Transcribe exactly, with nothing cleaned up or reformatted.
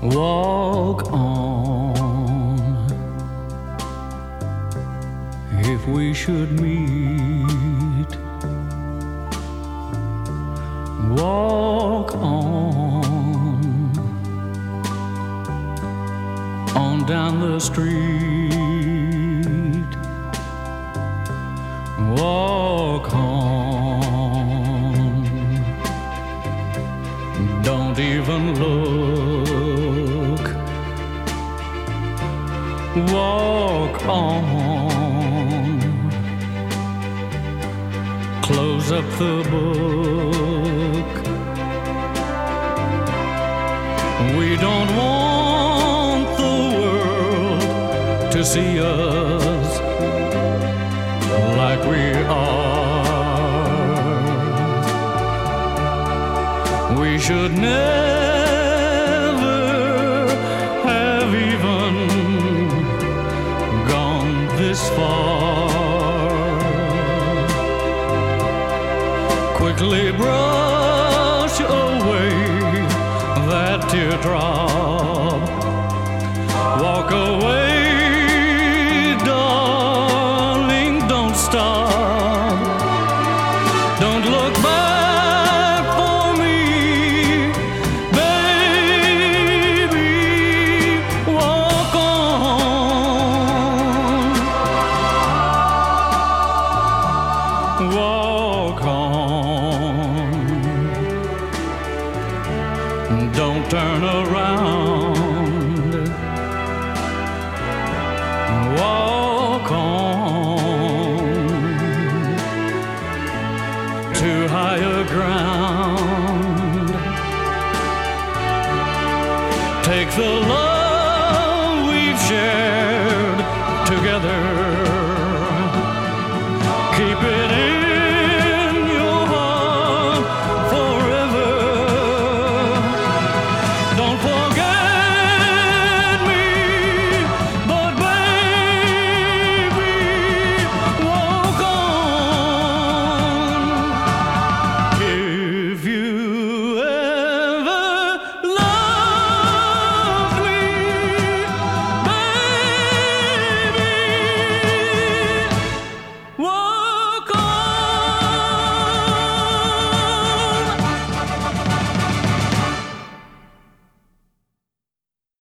Walk on, if we should meet. Walk on, on down the street. Walk on, don't even look. Walk on, close up the book. We don't want the world to see us like we are. We should never have even gone this far. Quickly brush away that teardrop. Walk away, darling, don't stop. Don't look back for me, baby. Walk on, walk on. Don't turn around. Walk on to higher ground. Take the love